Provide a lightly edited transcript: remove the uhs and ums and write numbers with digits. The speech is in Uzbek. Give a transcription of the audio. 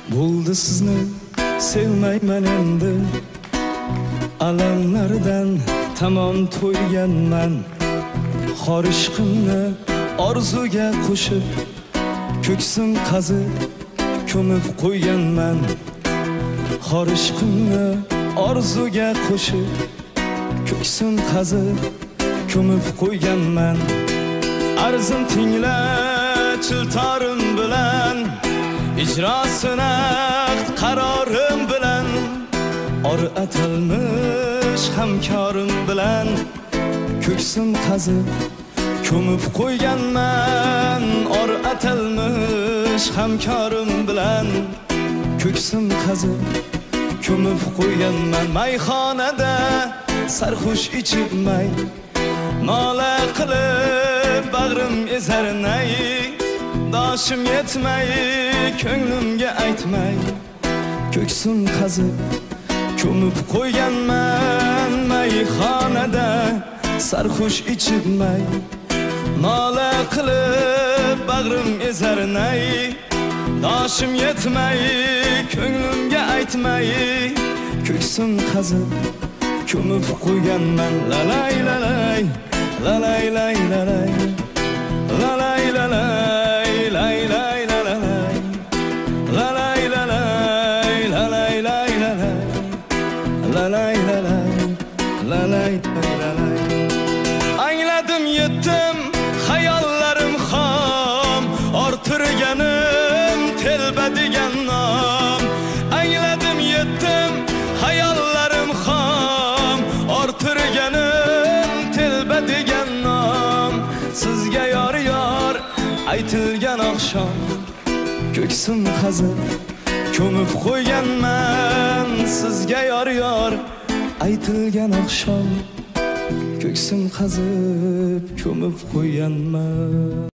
Bo'ldi sizni sevmayman endi, alamlardan tamom to'yganman. Xor ishqimni orzuga qo'shib, ko'ksim qazib ko'mib qo'yganman. Xor ishqimni orzuga qo'shib, ko'ksim qazib ko'mib qo'yganman. Arzim tingla chiltorim bilan, ijrosini qarorim bilan, or atalmish hamkorim bilan, ko'ksim qazib ko'mib qo'yganman. Or atalmish hamkorim bilan, ko'ksim qazib ko'mib qo'yganman. Mayxonada sarxush ichib may, nola qilib bag'rim ezar nay, doshim yetmay ko'nglimga aytmay, ko'ksim qazib ko'mib qo'yganman. Mayxonada sarxush ichib may, nola qilib bag'rim ezar nay, doshim yetmay ko'nglimga aytmay, ko'ksim qazib ko'mib qo'yganman. Lalay lalay lalay lalay lalay lalay lalay lalay lalay lalay lalay lalay lalay lalay lalay. Angladim yetdim hayollarim xom, ortirganim telba degan nom. Angladim yetdim hayollarim xom, ortirganim telba degan nom. Sizga yor yor aytilgan oqshom, ko'ksim qazib ko'mib qo'yganman. Sizga yor yor aytilgan oqshom, ko'ksim qazib ko'mib qo'yganman.